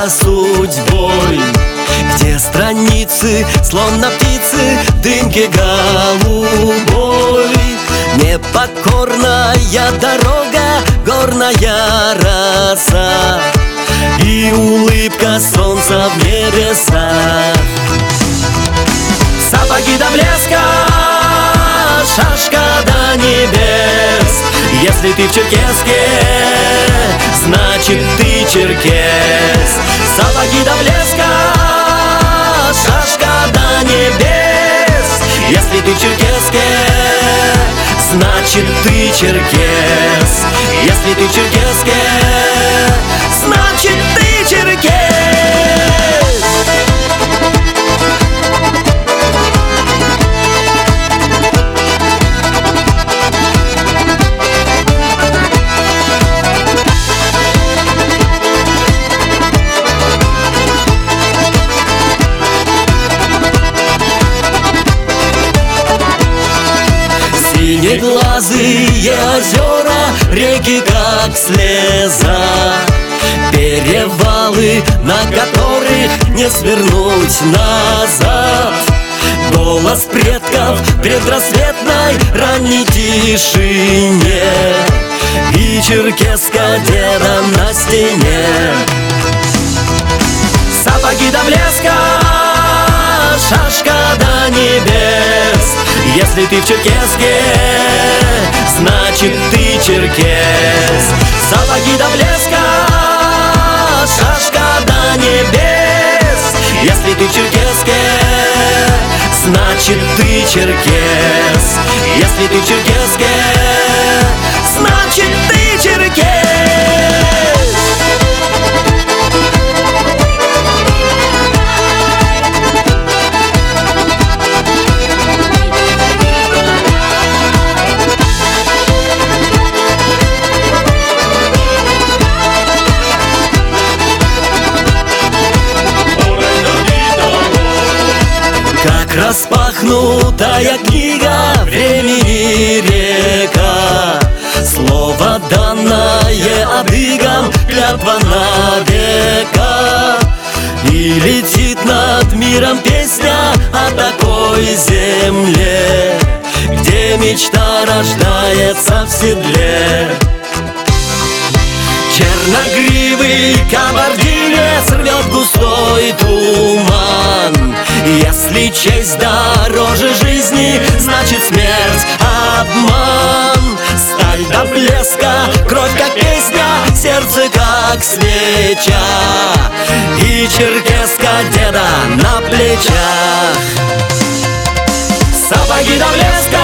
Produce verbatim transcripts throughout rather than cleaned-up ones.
судьбой, где страницы, словно птицы, в дымке голубой. Непокорная дорога, горная роса и улыбка солнца в небесах. Сапоги до блеска, шашка до небес. Если ты в черкеске, значит ты черкес. Сапоги до блеска, шашка до небес. Если ты в черкеске, значит ты черкес. Если ты в черкеске, значит ты черкес. Синеглазые озера, реки как слеза, перевалы, на которых не свернуть назад. Голос предков в предрассветной ранней тишине и черкеска деда на стене. Сапоги до блеска, шашка до небес. Если ты в черкеске, значит ты черкес. Сапоги до блеска, шашка до небес. Если ты в черкеске, значит ты черкес. Если ты в черкеске, значит ты черкес. Как распахнутая книга, времени река, слово данное адыгам, клятва на века. И летит над миром песня о такой земле, где мечта рождается в седле. Черногривый кабардинец рвет густой туман. Если честь дороже жизни, значит смерть обман. Сталь до блеска, кровь как песня, сердце как свеча и черкеска деда на плечах. Сапоги до блеска,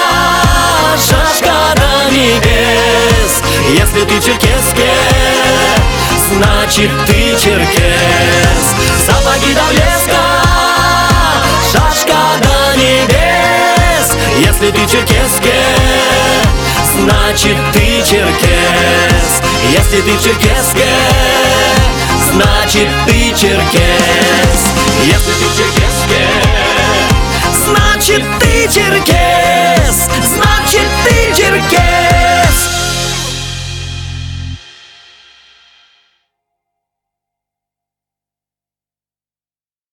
шашка до небес. Если ты в черкеске, значит ты черкес. Сапоги до блеска, шашка до небес. Если ты в черкеске, значит ты черкес. Если ты в черкеске, значит ты черкес. Если ты в черкеске, значит ты черкес.